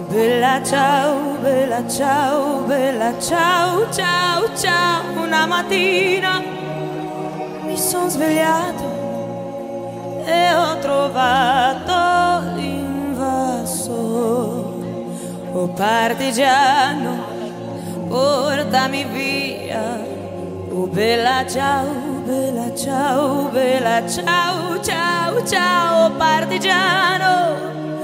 bella ciao, bella ciao, bella ciao, ciao, ciao. Una mattina mi sono svegliato e ho trovato l'invasore. Oh partigiano, portami via. Oh bella ciao, bella ciao, bella ciao, ciao, ciao. Oh partigiano,